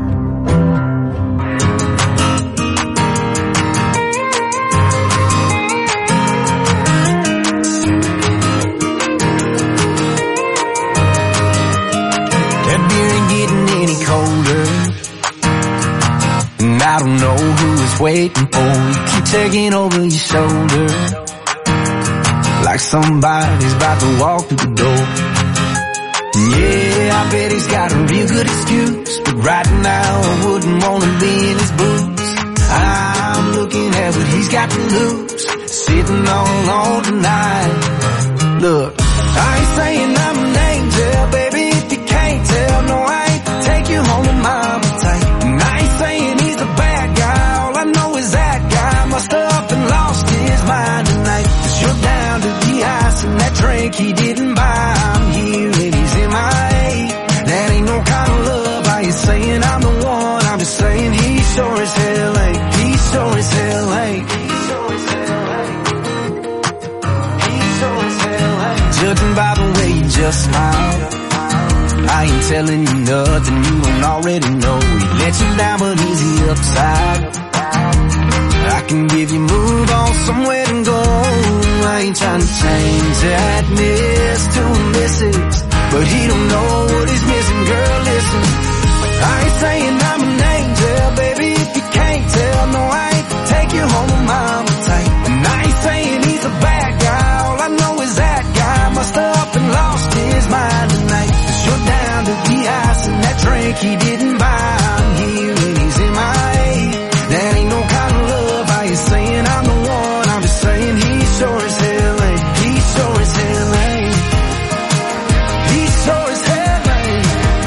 That beer ain't getting any colder, and I don't know who it's waiting for. You keep taking over your shoulder, like somebody's about to walk through the door. Yeah, I bet he's got a real good excuse, but right now I wouldn't want to be in his boots. I'm looking at what he's got to lose, sitting all alone tonight. Look, I ain't saying I'm an angel, baby, if you can't tell. No, I ain't take you home to mama tight. And I ain't saying he's a bad guy, all I know is that guy must have up and lost his mind tonight. Cause you're down to the ice and that drink he didn't buy. I'm here and he's in my eight. That ain't no kind of love. Are you saying I'm the one? I'm just saying he sure as hell ain't. He sure as hell ain't. He sure as hell ain't. He sure as hell ain't. Judging by the way you just smiled, I ain't telling you nothing you don't already know. He let you down but easy upside. I can give you move on somewhere to go. I ain't trying to change that miss to a missus, but he don't know what he's missing. Girl, listen, I ain't saying I'm an angel, baby, if you can't tell. No, I ain't take you home to mama tight. And I ain't saying he's a bad guy, all I know is that guy must have up and lost his mind tonight. Cause you're down to the ice and that drink he didn't buy. I'm here and he's in my eight. That ain't no kind of love. Are you saying I'm the one? I'm just saying he sure as hell ain't. He sure as hell ain't. He sure as hell ain't.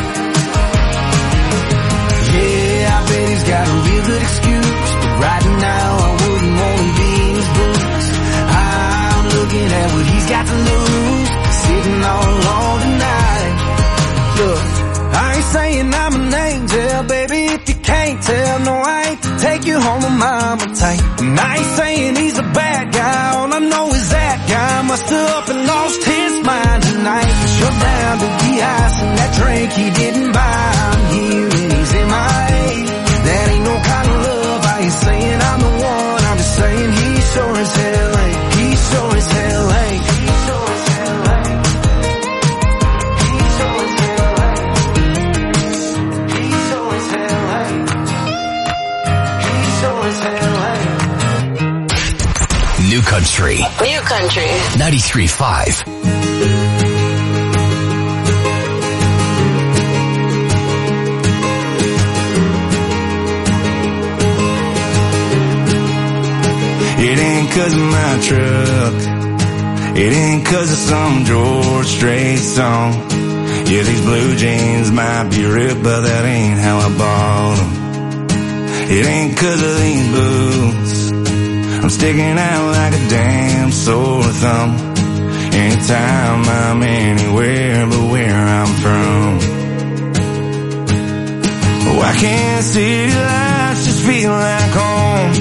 Yeah, I bet he's got a real good excuse, but right now I wouldn't want to be in his boots. I'm looking at what he's got to lose, sitting all alone tonight. Look, I ain't saying I'm an angel, baby, if you can't tell. No, I ain't take you home to mama tight. And I ain't saying he's a bad guy, all I know is that guy must have up and lost his mind tonight. Cause you're down to the ice and that drink he didn't buy. I'm here and he's in my eight. That ain't no kind of love. I ain't saying I'm the one, I'm just saying he sure as hell ain't. He sure as hell ain't. He sure as hell ain't. He sure as hell ain't. He sure as hell ain't. He sure as hell ain't. New Country. New Country. ninety-three point five. It ain't 'cause of my truck. It ain't 'cause of some George Strait song. Yeah, these blue jeans might be ripped, but that ain't how I bought them. It ain't 'cause of these boots. I'm sticking out like a damn sore thumb. Anytime I'm anywhere but where I'm from. Why can't city lights just feel like home?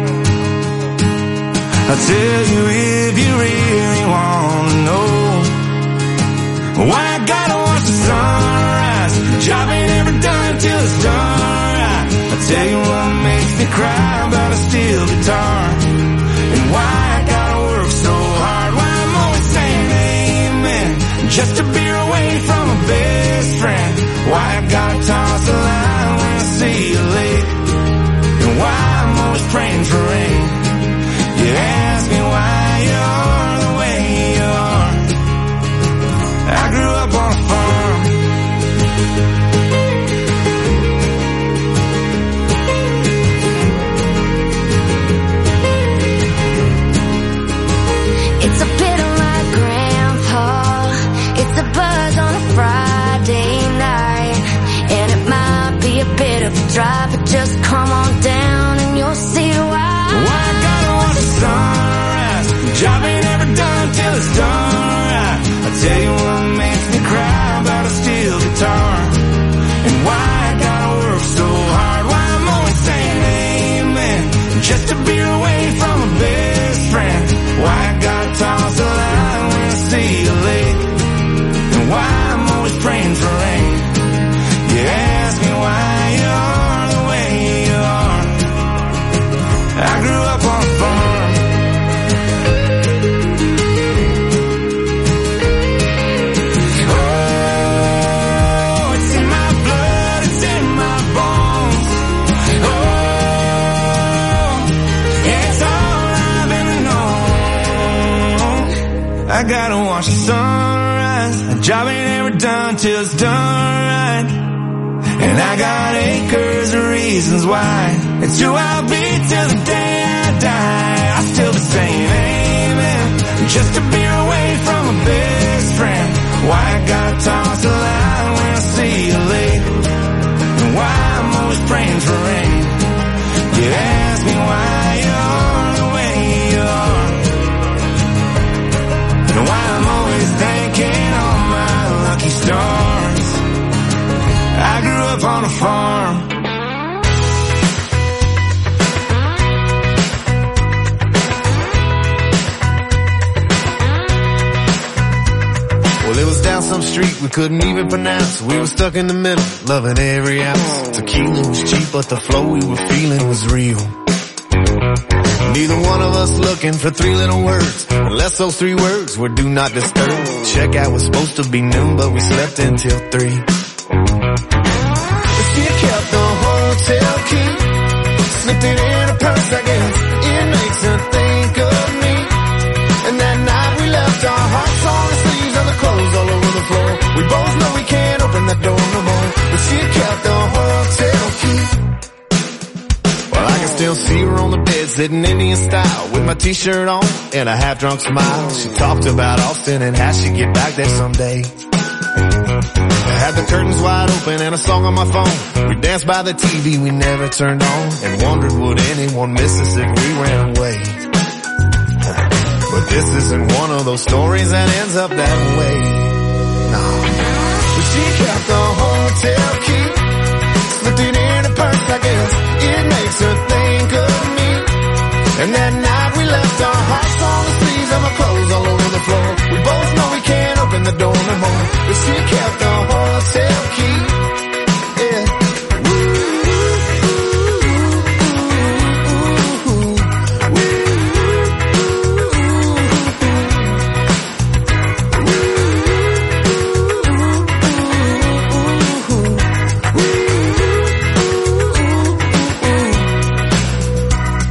I'll tell you if you really want to know. Why I gotta watch the sunrise. Job ain't ever done till it's done right. I'll tell you what makes me cry about a steel guitar. And why I gotta work so hard. Why I'm always saying amen just to be away from a best friend. Why I gotta toss a line when I see you late. And why I'm always praying for rain. You ask me why you're the way you are. I grew up on a farm. It's a bit of my grandpa. It's a buzz on a Friday night. And it might be a bit of a drive, but just come on down and you'll see why. Why I gotta watch the sunrise. Job ain't ever done till it's done right. I tell you what makes me cry about a steel guitar. And why I gotta work so hard. Why I'm always saying amen just to be away from a best friend. Why I gotta toss a line when I see you late. And why I'm always praying for rain. You ask me why you're the way you are. I grew up on a farm. Oh, it's in my blood, it's in my bones. Oh, it's all I've ever known. I gotta watch the sunrise. A job ain't ever done till it's done right. And I got acres of reasons why. It's who I'll be till the day I die. I still be saying amen just to be away from a best friend. Why I gotta toss a line when I see you late. And why I'm always praying for rain. You ask me why you're the way you are. And why I'm always thanking all my lucky stars. I grew up on a farm. Well, it was down some street we couldn't even pronounce. We were stuck in the middle, loving every ounce. Tequila was cheap, but the flow we were feeling was real. Neither one of us looking for three little words, unless those three words were do not disturb. Checkout was supposed to be noon, but we slept until three. She kept the hotel key, slipped it in her purse, I guess. It makes her think of me. And that night we left our hearts on the sleeves of the clothes all over the floor. We both know we can't open that door no more, but she kept the hotel key. Well, I can still see her on the bed, sitting Indian style, with my t-shirt on and a half-drunk smile. She talked about Austin and how she'd get back there someday. I had the curtains wide open and a song on my phone. We danced by the T V we never turned on, and wondered would anyone miss us if we ran away. But this isn't one of those stories that ends up that way. No. But she kept the hotel key, slipped it in her purse, I guess. It makes her think of me. And that night we left our hearts on the sleeves of our clothes all over the floor. We both know we can't open the door no more, but she kept the hotel key. Yeah.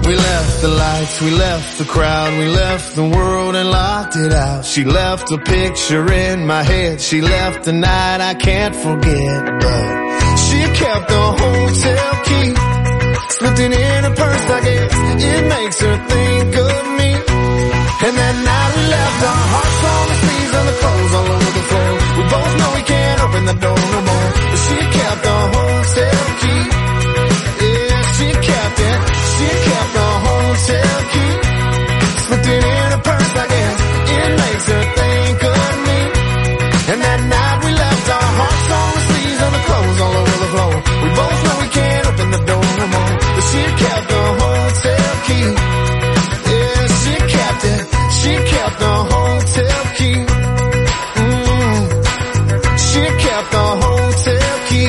We left the lights, we left the crowd, we left the world and locked it out. She left a picture in my head, she left a night I can't forget. But she kept the hotel key, slipped it in her purse, I guess it makes her think of me. And that night we left our hearts on the sleeves and the clothes all over the floor. We both know we can't open the door no more, but she kept the hotel key. Yeah, she kept it. She kept the hotel key, slipped it in her purse, I guess it makes her think of me. And that night we left our hearts on the sleeves and the clothes all over the floor. We both know we can't open the door no more, but she kept the hotel key. Yeah, she kept it. She kept the hotel key. Mm. She kept the hotel key.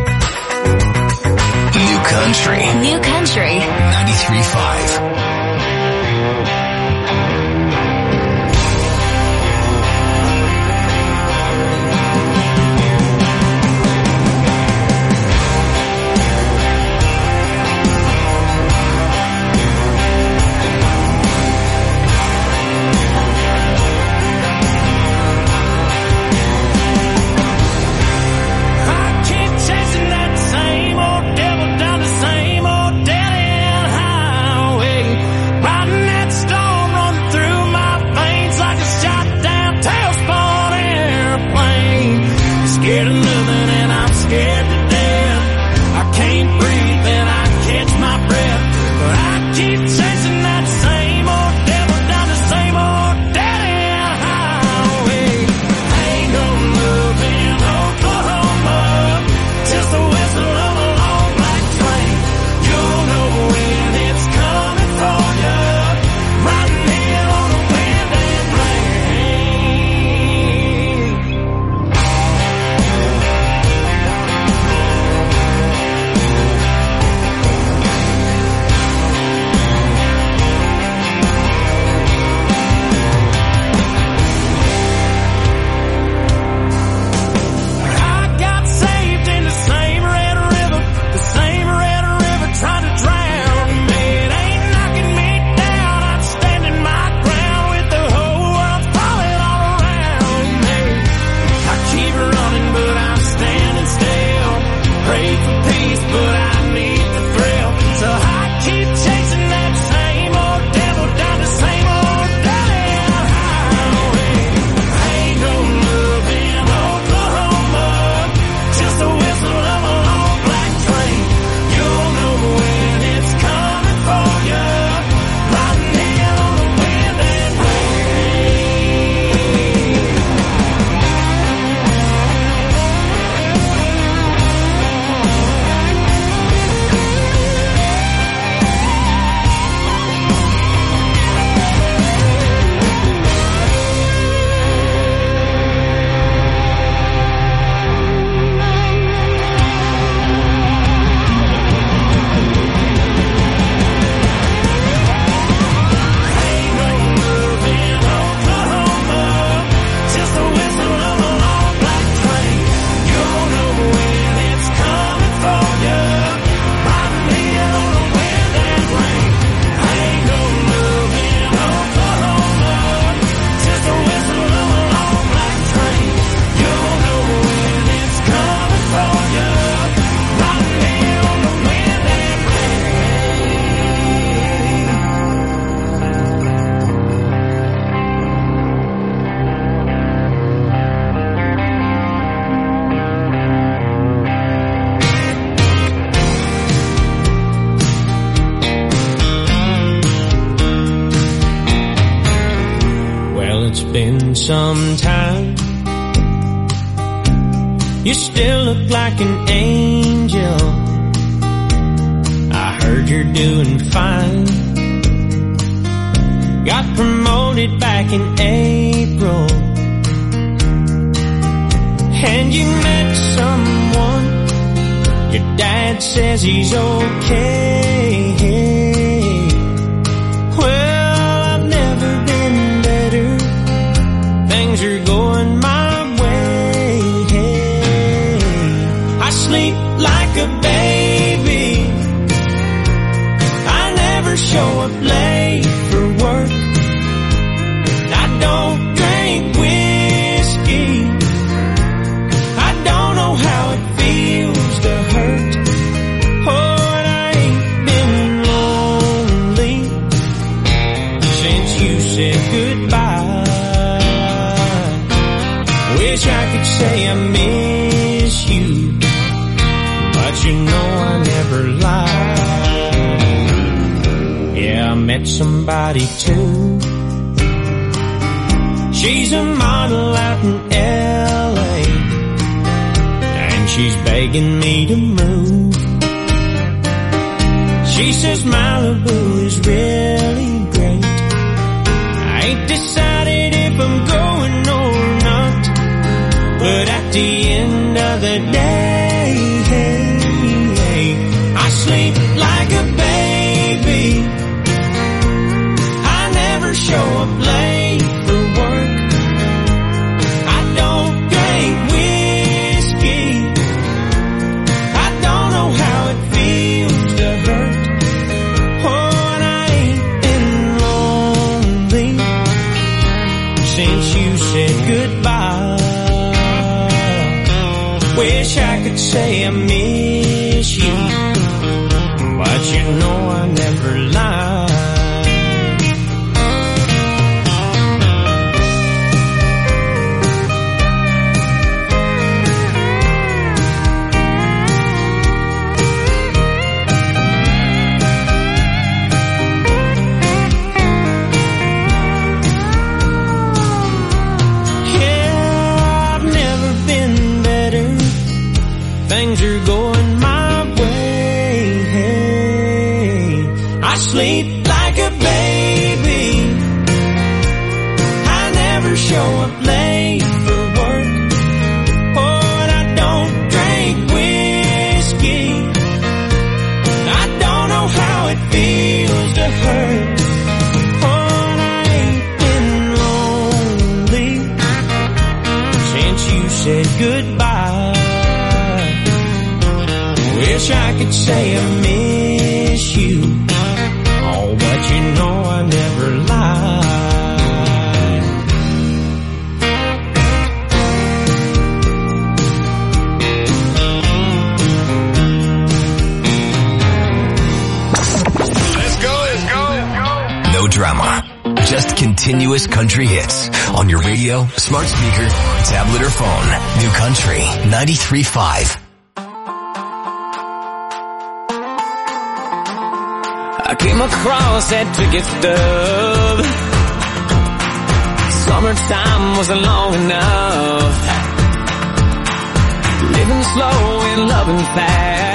New Country. New Country. ninety-three point five. been some time. You still look like an angel. I heard you're doing fine. Got promoted back in April, and you met someone. Your dad says he's okay. Well, I've never been better. Things are going my way. I sleep like a baby. I never show up late for work. I don't drink whiskey. I don't know how it feels to hurt. Oh, and I ain't been lonely since you said goodbye. Wish I could say I miss you, but you know I never lied. Yeah, I met somebody too. She's a model out in L A, and she's begging me to move. She says Malibu is really great. I ain't decided if I'm going or not, but at the end of the day, I sleep like a baby. I never show up late for work. I don't drink whiskey. I don't know how it feels to hurt. Oh, and I ain't been lonely since you said goodbye. Wish I could say I miss you, but you know I never lied. Things are going my way. I sleep like a baby. I never show up late for work. Oh, and I don't drink whiskey. I don't know how it feels to hurt. Oh, and I ain't been lonely since you said goodbye. Wish I could say I miss you, oh, but you know I never lied. Let's go, let's go. No drama, just continuous country hits on your radio, smart speaker, tablet or phone. New Country ninety-three point five. I came across that ticket stub. Summertime wasn't long enough. Living slow and loving fast.